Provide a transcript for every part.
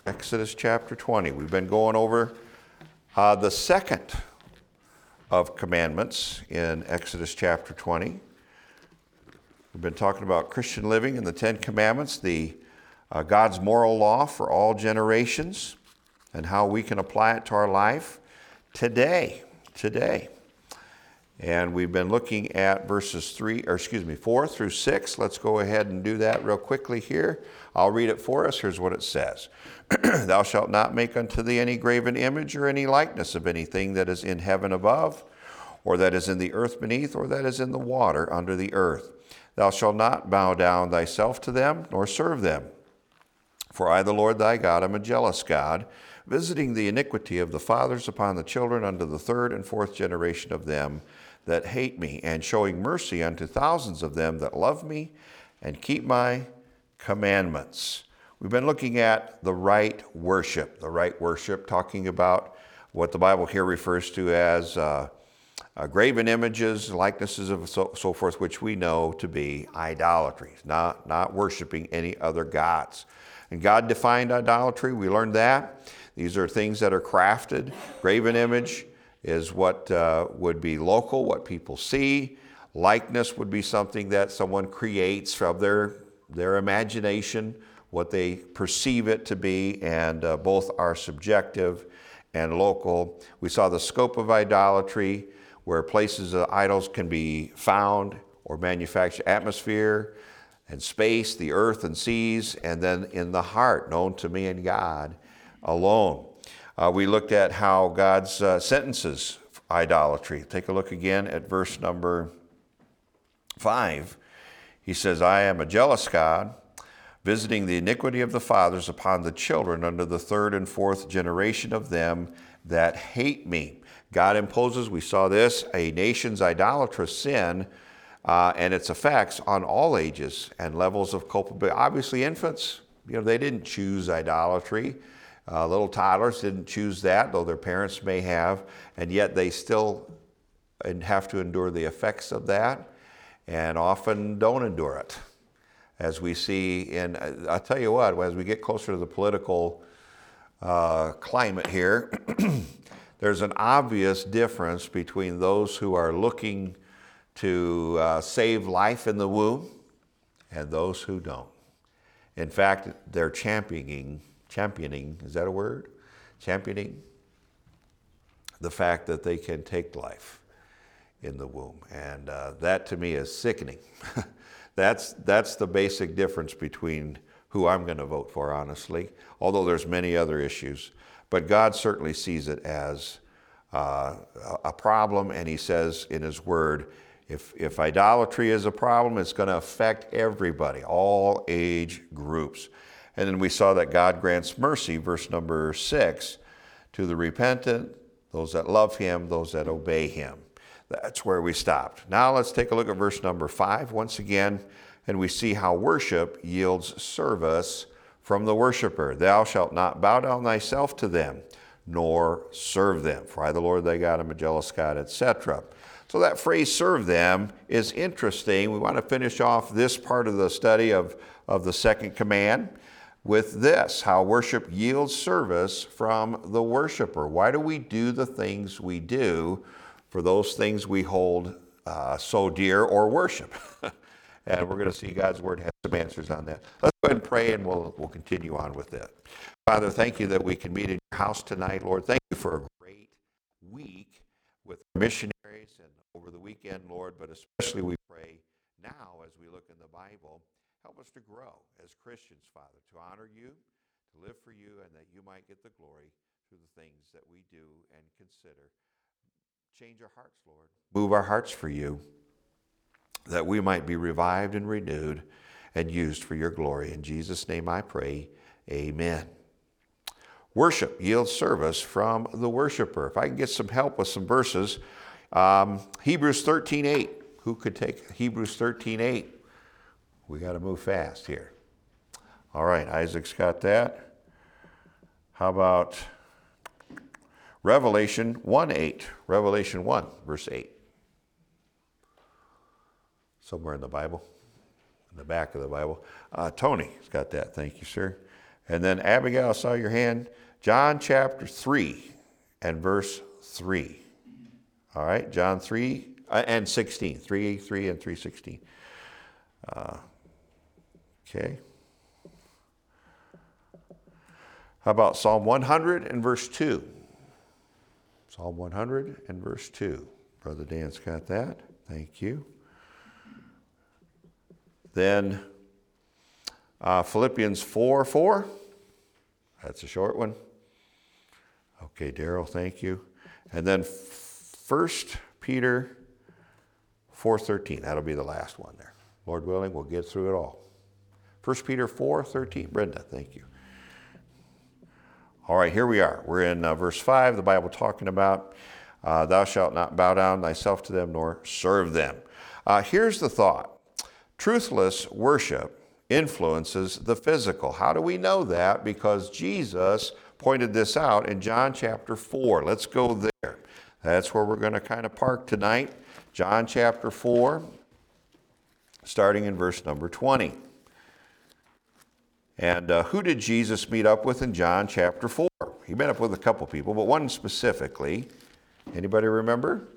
Exodus chapter 20. We've been going over the second of commandments in Exodus chapter 20. We've been talking about Christian living and the Ten Commandments, the God's moral law for all generations, and how we can apply it to our life today. And we've been looking at verses 4 through 6. Let's go ahead and do that real quickly here. I'll read it for us. Here's what it says. Thou shalt not make unto thee any graven image or any likeness of anything that is in heaven above, or that is in the earth beneath, or that is in the water under the earth. Thou shalt not bow down thyself to them, nor serve them. For I, the Lord thy God, am a jealous God, visiting the iniquity of the fathers upon the children unto the third and fourth generation of them that hate me, and showing mercy unto thousands of them that love me and keep my commandments. We've been looking at the right worship, talking about what the Bible here refers to as graven images, likenesses of so forth, which we know to be idolatry, not worshiping any other gods. And God defined idolatry. We learned that. These are things that are crafted. Graven image is what would be local, what people see. Likeness would be something that someone creates from their imagination, what they perceive it to be, and both are subjective and local. We saw the scope of idolatry, where places of idols can be found or manufactured: atmosphere and space, the earth and seas, and then in the heart, known to me and God alone. We looked at how God's sentences idolatry. Take a look again at verse number 5. He says, I am a jealous God, visiting the iniquity of the fathers upon the children unto the third and fourth generation of them that hate me. God imposes, we saw this, a nation's idolatrous sin and its effects on all ages and levels of culpability. Obviously, infants, they didn't choose idolatry. Little toddlers didn't choose that, though their parents may have, and yet they still have to endure the effects of that, and often don't endure it. As we see I'll tell you what, as we get closer to the political climate here, there's an obvious difference between those who are looking to save life in the womb and those who don't. In fact, they're championing, is that a word? Championing the fact that they can take life in the womb. And that to me is sickening. That's the basic difference between who I'm going to vote for, honestly, although there's many other issues. But God certainly sees it as a problem, and he says in his word, if idolatry is a problem, it's going to affect everybody, all age groups. And then we saw that God grants mercy, verse number 6, to the repentant, those that love him, those that obey him. That's where we stopped. Now let's take a look at verse number 5 once again, and we see how worship yields service from the worshiper. Thou shalt not bow down thyself to them, nor serve them. For I, the Lord thy God, am a jealous God, etc. So that phrase, serve them, is interesting. We want to finish off this part of the study of the second command with this, how worship yields service from the worshiper. Why do we do the things we do for those things we hold so dear or worship? And we're going to see God's word has some answers on that. Let's go ahead and pray, and we'll continue on with it. Father, thank you that we can meet in your house tonight. Lord, thank you for a great week with missionaries and over the weekend, Lord, but especially we pray now as we look in the Bible, help us to grow as Christians, Father, to honor you, to live for you, and that you might get the glory through the things that we do and consider. Change our hearts, Lord. Move our hearts for you, that we might be revived and renewed and used for your glory. In Jesus' name I pray, amen. Worship yields service from the worshiper. If I can get some help with some verses, Hebrews 13:8. Who could take Hebrews 13:8? We got to move fast here. All right, Isaac's got that. How about Revelation 1:8? Revelation 1, verse 8. Somewhere in the Bible, in the back of the Bible. Tony's got that. Thank you, sir. And then Abigail, I saw your hand. John chapter 3 and verse 3. All right, John 3 and 16. 3 and 3:16. Okay. How about Psalm 100 and verse 2? Psalm 100 and verse 2. Brother Dan's got that. Thank you. Then Philippians 4:4. That's a short one. Okay, Daryl, thank you. And then 1 Peter 4:13. That'll be the last one there. Lord willing, we'll get through it all. 1 Peter 4:13. Brenda, thank you. All right, here we are. We're in verse 5, the Bible talking about thou shalt not bow down thyself to them nor serve them. Here's the thought. Truthless worship influences the physical. How do we know that? Because Jesus pointed this out in John chapter 4. Let's go there. That's where we're going to kind of park tonight. John chapter 4, starting in verse number 20. And who did Jesus meet up with in John chapter 4? He met up with a couple people, but one specifically. Anybody remember?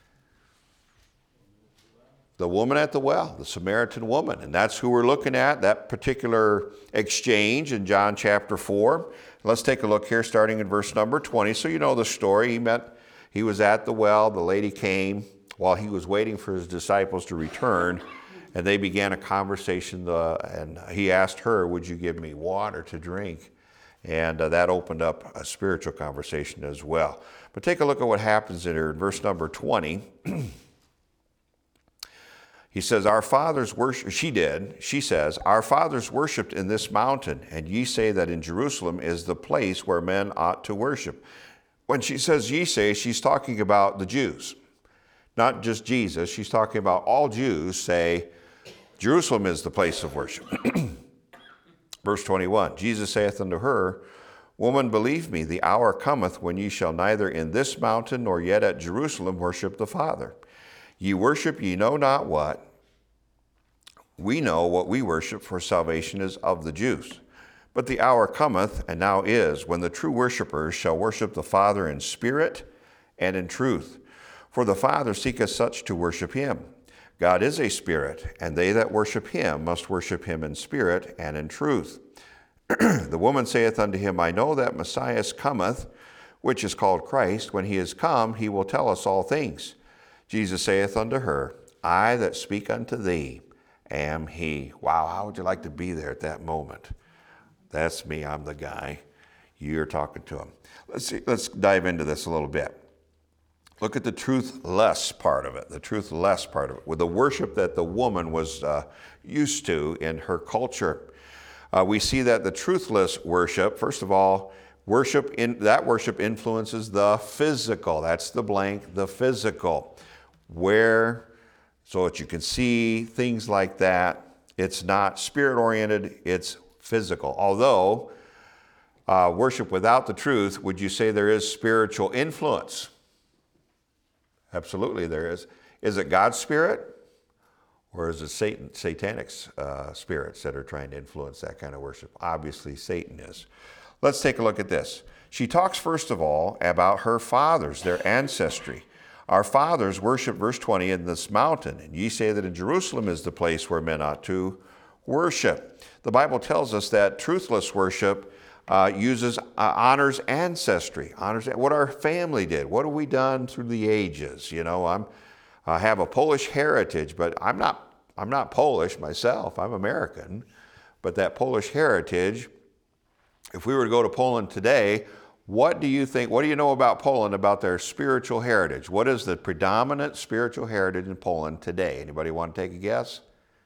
The woman at the well, the Samaritan woman. And that's who we're looking at, that particular exchange in John chapter 4. Let's take a look here, starting in verse number 20. So you know the story. He was at the well. The lady came while he was waiting for his disciples to return. And they began a conversation, and he asked her, would you give me water to drink? And that opened up a spiritual conversation as well. But take a look at what happens in here in verse number 20. He says, our fathers worship, she says, our fathers worshipped in this mountain, and ye say that in Jerusalem is the place where men ought to worship. When she says ye say, she's talking about the Jews. Not just Jesus, she's talking about all Jews say, Jerusalem is the place of worship. Verse 21, Jesus saith unto her, woman, believe me, the hour cometh when ye shall neither in this mountain nor yet at Jerusalem worship the Father. Ye worship ye know not what. We know what we worship, for salvation is of the Jews. But the hour cometh, and now is, when the true worshipers shall worship the Father in spirit and in truth. For the Father seeketh such to worship him. God is a spirit, and they that worship him must worship him in spirit and in truth. The woman saith unto him, I know that Messiah cometh, which is called Christ. When he is come, he will tell us all things. Jesus saith unto her, I that speak unto thee am he. Wow, how would you like to be there at that moment? That's me, I'm the guy. You're talking to him. Let's dive into this a little bit. Look at the truthless part of it, with the worship that the woman was used to in her culture. We see that the truthless worship, first of all, worship influences the physical. That's the blank, the physical. So that you can see things like that. It's not spirit-oriented, it's physical. Although, worship without the truth, would you say there is spiritual influence? Absolutely there is. Is it God's spirit? Or is it satanic spirits that are trying to influence that kind of worship? Obviously Satan is. Let's take a look at this. She talks first of all about her fathers, their ancestry. Our fathers worship, verse 20, in this mountain, and ye say that in Jerusalem is the place where men ought to worship. The Bible tells us that truthless worship honors ancestry, honors what our family did. What have we done through the ages? You know, I have a Polish heritage, but I'm not Polish myself. I'm American. But that Polish heritage, if we were to go to Poland today, what do you think, what do you know about Poland, about their spiritual heritage? What is the predominant spiritual heritage in Poland today? Anybody want to take a guess?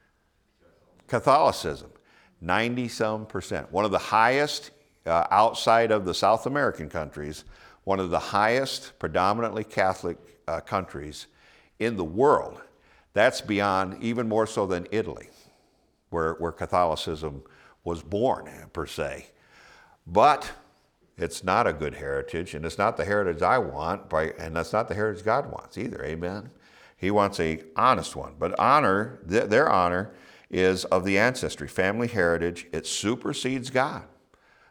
Catholicism. 90-some%. One of the highest outside of the South American countries, one of the highest predominantly Catholic countries in the world. That's beyond, even more so than Italy, where Catholicism was born, per se. But it's not a good heritage, and it's not the heritage I want, and that's not the heritage God wants either, amen? He wants an honest one. But honor, their honor is of the ancestry, family heritage. It supersedes God.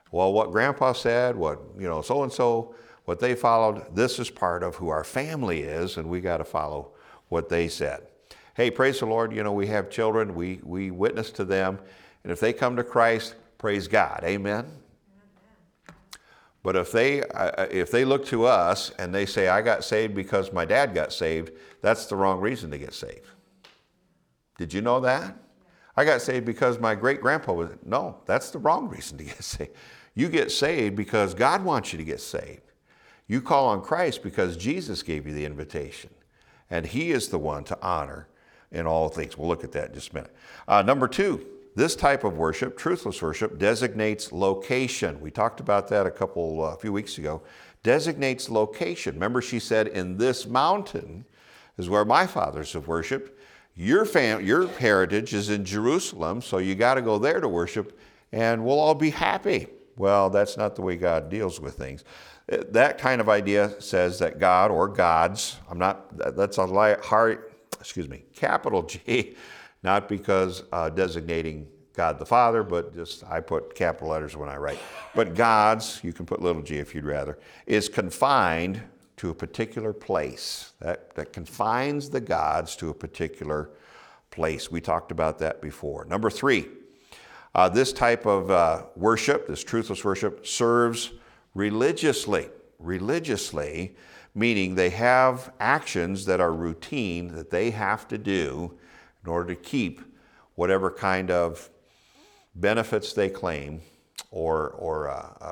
Well, what Grandpa said, what, so-and-so, what they followed, this is part of who our family is, and we got to follow what they said. Hey, praise the Lord, we have children, we witness to them, and if they come to Christ, praise God, amen? But if they look to us and they say, I got saved because my dad got saved, that's the wrong reason to get saved. Did you know that? I got saved because my great-grandpa was, no, that's the wrong reason to get saved. You get saved because God wants you to get saved. You call on Christ because Jesus gave you the invitation, and he is the one to honor in all things. We'll look at that in just a minute. Number 2, this type of worship, truthless worship, designates location. We talked about that a few weeks ago. Designates location. Remember, she said, in this mountain is where my fathers have worshiped. Your heritage is in Jerusalem, so you got to go there to worship, and we'll all be happy. Well, that's not the way God deals with things. That kind of idea says that God or gods, that's capital G, not because designating God the Father, but just I put capital letters when I write. But gods, you can put little g if you'd rather, is confined to a particular place. That confines the gods to a particular place. We talked about that before. Number 3, this type of worship, this truthless worship, serves religiously. Religiously, meaning they have actions that are routine that they have to do in order to keep whatever kind of benefits they claim or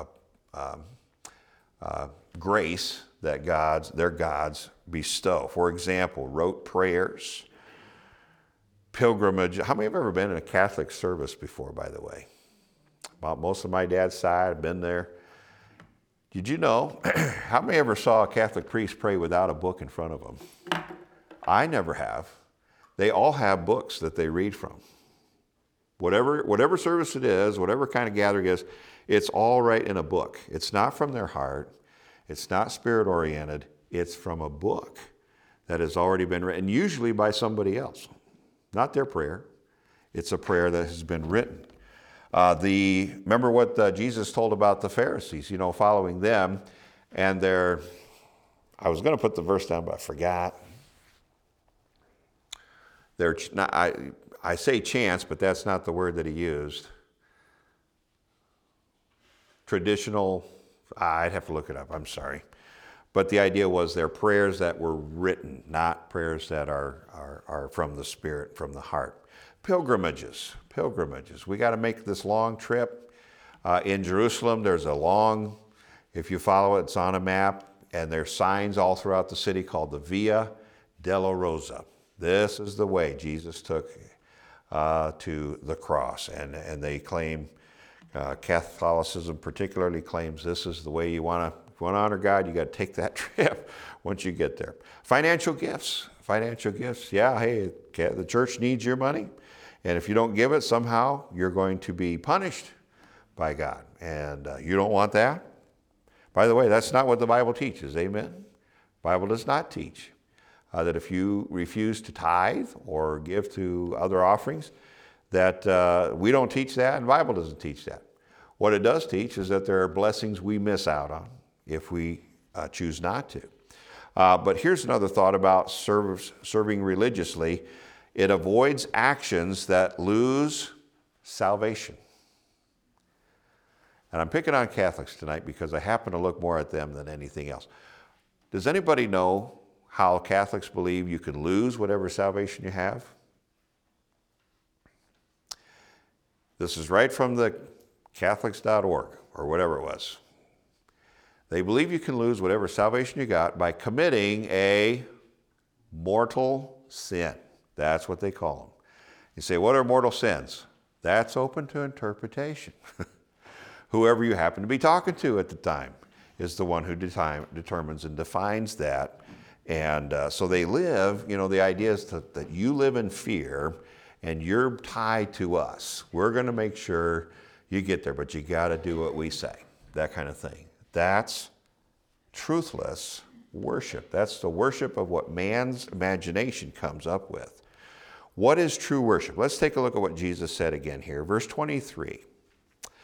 grace that their gods bestow. For example, rote prayers, pilgrimage. How many have ever been in a Catholic service before, by the way? About most of my dad's side, I've been there. Did you know, how many ever saw a Catholic priest pray without a book in front of them? I never have. They all have books that they read from. Whatever service it is, whatever kind of gathering it is, it's all right in a book. It's not from their heart. It's not spirit-oriented. It's from a book that has already been written, usually by somebody else. Not their prayer. It's a prayer that has been written. Remember what Jesus told about the Pharisees, following them, and I was going to put the verse down, but I forgot. I say chants, but that's not the word that he used. Traditional, I'd have to look it up, I'm sorry. But the idea was they're prayers that were written, not prayers that are from the Spirit, from the heart. Pilgrimages. We got to make this long trip. In Jerusalem, there's if you follow it, it's on a map, and there's signs all throughout the city called the Via Dolorosa. This is the way Jesus took to the cross, and they claim, Catholicism particularly claims this is the way you want to honor God. You got to take that trip once you get there. Financial gifts. Yeah, hey, the church needs your money. And if you don't give it, somehow you're going to be punished by God. And you don't want that. By the way, that's not what the Bible teaches. Amen? The Bible does not teach that if you refuse to tithe or give to other offerings, that we don't teach that, and the Bible doesn't teach that. What it does teach is that there are blessings we miss out on if we choose not to. But here's another thought about serving religiously. It avoids actions that lose salvation. And I'm picking on Catholics tonight because I happen to look more at them than anything else. Does anybody know how Catholics believe you can lose whatever salvation you have? This is right from the Catholics.org or whatever it was. They believe you can lose whatever salvation you got by committing a mortal sin. That's what they call them. You say, what are mortal sins? That's open to interpretation. Whoever you happen to be talking to at the time is the one who determines and defines that. And so they live, the idea is that you live in fear and you're tied to us. We're going to make sure you get there, but you got to do what we say, that kind of thing. That's truthless worship. That's the worship of what man's imagination comes up with. What is true worship? Let's take a look at what Jesus said again here. Verse 23.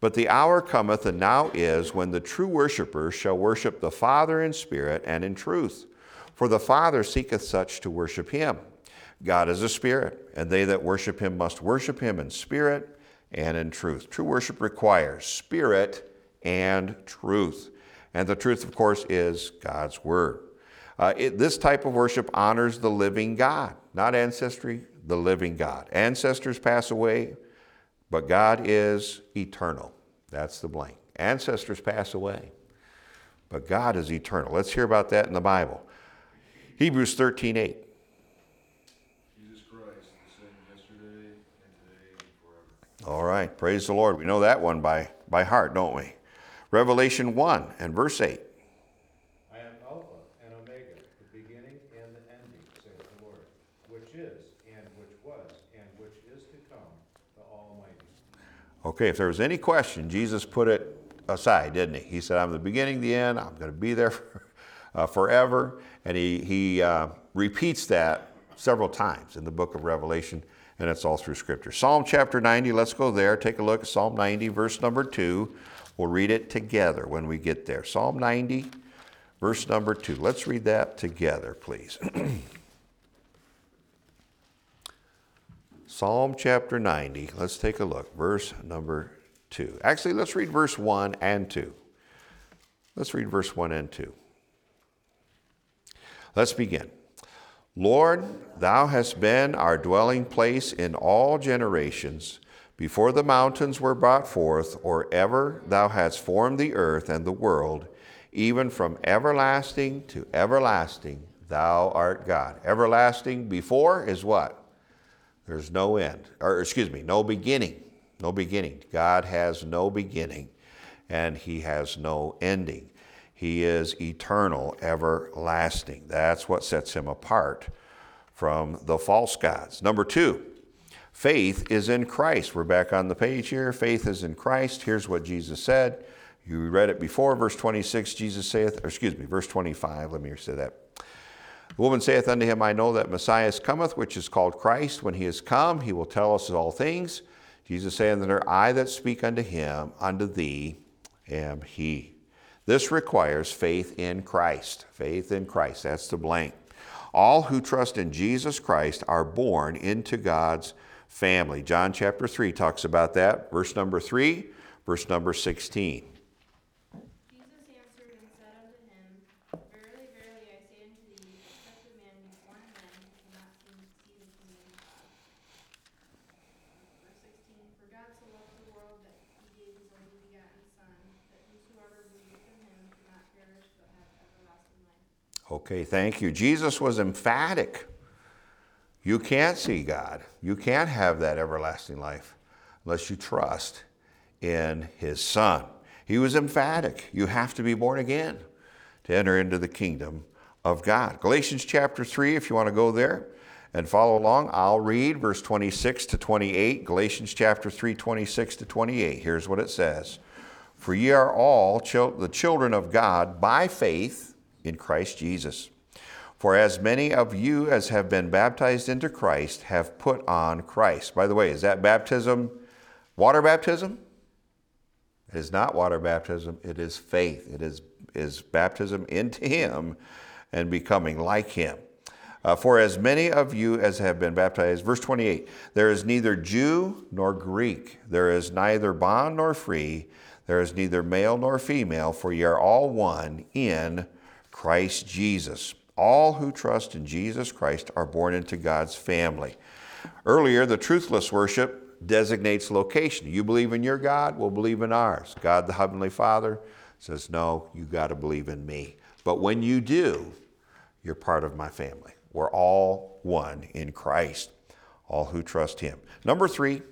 But the hour cometh, and now is, when the true worshipers shall worship the Father in spirit and in truth. For the Father seeketh such to worship him. God is a spirit, and they that worship him must worship him in spirit and in truth. True worship requires spirit and truth. And the truth, of course, is God's word. This type of worship honors the living God, not ancestry, the living God. Ancestors pass away, but God is eternal. That's the blank. Ancestors pass away, but God is eternal. Let's hear about that in the Bible. Hebrews 13:8. Jesus Christ, the same yesterday and today and forever. All right, praise the Lord. We know that one by heart, don't we? Revelation 1 and verse 8. I am Alpha and Omega, the beginning and the ending, saith the Lord, which is, and which was, and which is to come, the Almighty. Okay, if there was any question, Jesus put it aside, didn't he? He said, I'm the beginning, the end. I'm going to be there forever. And he repeats that several times in the book of Revelation, and it's all through Scripture. Psalm chapter 90, let's go there. Take a look at Psalm 90, verse number 2. We'll read it together when we get there. Psalm 90, verse number 2. Let's read that together, please. Psalm chapter 90, let's take a look. Verse number 2. Actually, let's read verse 1 and 2. Let's read verse 1 and 2. Let's begin. Lord, thou hast been our dwelling place in all generations. Before the mountains were brought forth, or ever thou hast formed the earth and the world, even from everlasting to everlasting, thou art God. Everlasting before is what? There's no end, no beginning. No beginning. God has no beginning, and he has no ending. He is eternal, everlasting. That's what sets him apart from the false gods. Number 2, faith is in Christ. We're back on the page here. Faith is in Christ. Here's what Jesus said. You read it before, verse 26, verse 25, let me say that. The woman saith unto him, I know that Messiah cometh, which is called Christ. When he is come, he will tell us all things. Jesus saith unto her, I that speak unto him, unto thee am he. This requires faith in Christ. Faith in Christ, that's the blank. All who trust in Jesus Christ are born into God's family. John chapter 3 talks about that. Verse number 3, verse number 16. Jesus answered and said unto him, Verily, verily, I say unto thee, except a man be born again, he cannot see the kingdom of God. Verse 16, For God so loved the world that he gave his only begotten Son, that whosoever believeth in him should not perish, but have everlasting life. Okay, thank you. Jesus was emphatic. You can't see God. You can't have that everlasting life unless you trust in his Son. He was emphatic. You have to be born again to enter into the kingdom of God. Galatians chapter 3, if you want to go there and follow along, I'll read verse 26 to 28. Galatians chapter 3, 26 to 28. Here's what it says. For ye are all the children of God by faith in Christ Jesus. For as many of you as have been baptized into Christ have put on Christ. By the way, is that baptism water baptism? It is not water baptism. It is faith. It is baptism into him and becoming like him. For as many of you as have been baptized, verse 28, there is neither Jew nor Greek. There is neither bond nor free. There is neither male nor female, for ye are all one in Christ Jesus. All who trust in Jesus Christ are born into God's family. Earlier, the truthless worship designates location. You believe in your God, we'll believe in ours. God the Heavenly Father says, no, you got to believe in me. But when you do, you're part of my family. We're all one in Christ, all who trust him. Number 3,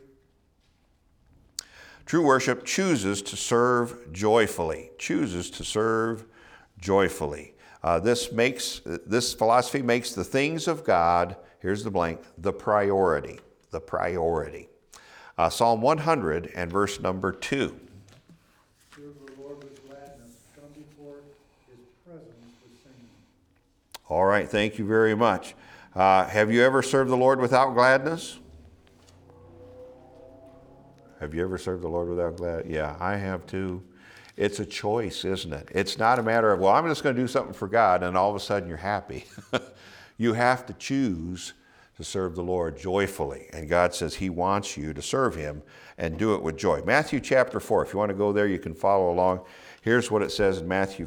true worship chooses to serve joyfully. Chooses to serve joyfully. This philosophy makes the things of God, here's the blank, the priority. The priority. Psalm 100 and verse number 2. Serve the Lord with gladness. Come before his presence with singing. All right, thank you very much. Have you ever served the Lord without gladness? Have you ever served the Lord without gladness? Yeah, I have too. It's a choice, isn't it? It's not a matter of, well, I'm just going to do something for God, and all of a sudden you're happy. You have to choose to serve the Lord joyfully. And God says he wants you to serve him and do it with joy. Matthew chapter 4, if you want to go there, you can follow along. Here's what it says in Matthew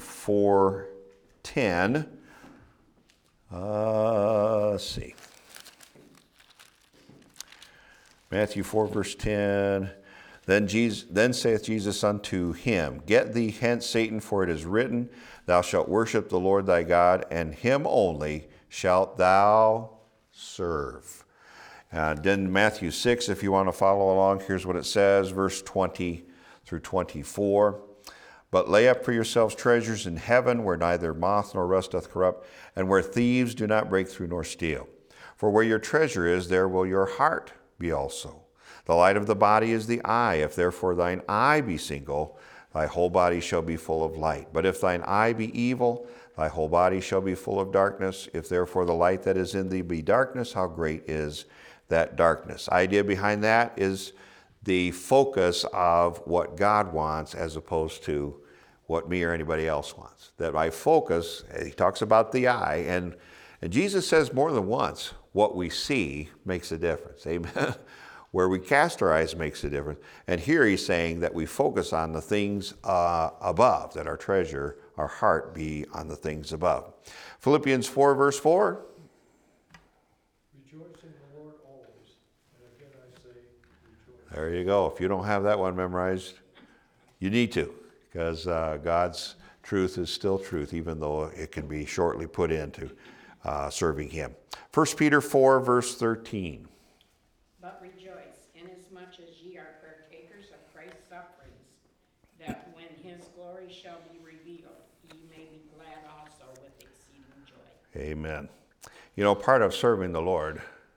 4:10. Let's see. Matthew 4, verse 10. Then saith Jesus unto him, Get thee hence, Satan, for it is written, Thou shalt worship the Lord thy God, and him only shalt thou serve. And then Matthew 6, if you want to follow along, here's what it says, verse 20 through 24. But lay up for yourselves treasures in heaven, where neither moth nor rust doth corrupt, and where thieves do not break through nor steal. For where your treasure is, there will your heart be also. The light of the body is the eye. If therefore thine eye be single, thy whole body shall be full of light. But if thine eye be evil, thy whole body shall be full of darkness. If therefore the light that is in thee be darkness, how great is that darkness? Idea behind that is the focus of what God wants as opposed to what me or anybody else wants. That I focus, he talks about the eye, and Jesus says more than once, what we see makes a difference. Amen. Where we cast our eyes makes a difference. And here he's saying that we focus on the things above, that our treasure, our heart be on the things above. Philippians 4, verse 4. Rejoice in the Lord always. And again I say, rejoice. There you go. If you don't have that one memorized, you need to, because God's truth is still truth, even though it can be shortly put into serving him. 1 Peter 4, verse 13. But rejoice, inasmuch as ye are partakers of Christ's sufferings, that when his glory shall be revealed, ye may be glad also with exceeding joy. Amen. You know, part of serving the Lord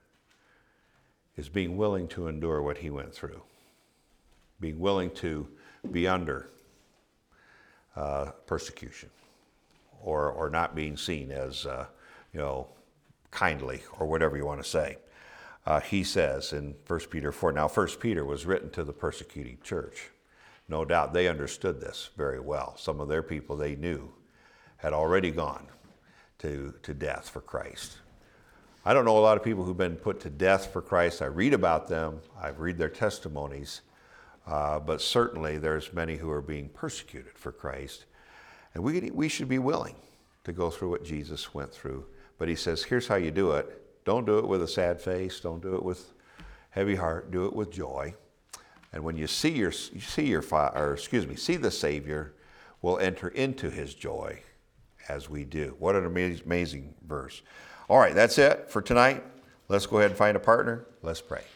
is being willing to endure what he went through. Being willing to be under persecution, or not being seen as, kindly, or whatever you want to say. He says in 1 Peter 4, now 1 Peter was written to the persecuting church. No doubt they understood this very well. Some of their people they knew had already gone to death for Christ. I don't know a lot of people who've been put to death for Christ. I read about them. I read their testimonies. But certainly there's many who are being persecuted for Christ. And we should be willing to go through what Jesus went through. But he says, here's how you do it. Don't do it with a sad face. Don't do it with heavy heart. Do it with joy. And when you see the Savior, we'll enter into his joy as we do. What an amazing verse. All right, that's it for tonight. Let's go ahead and find a partner. Let's pray.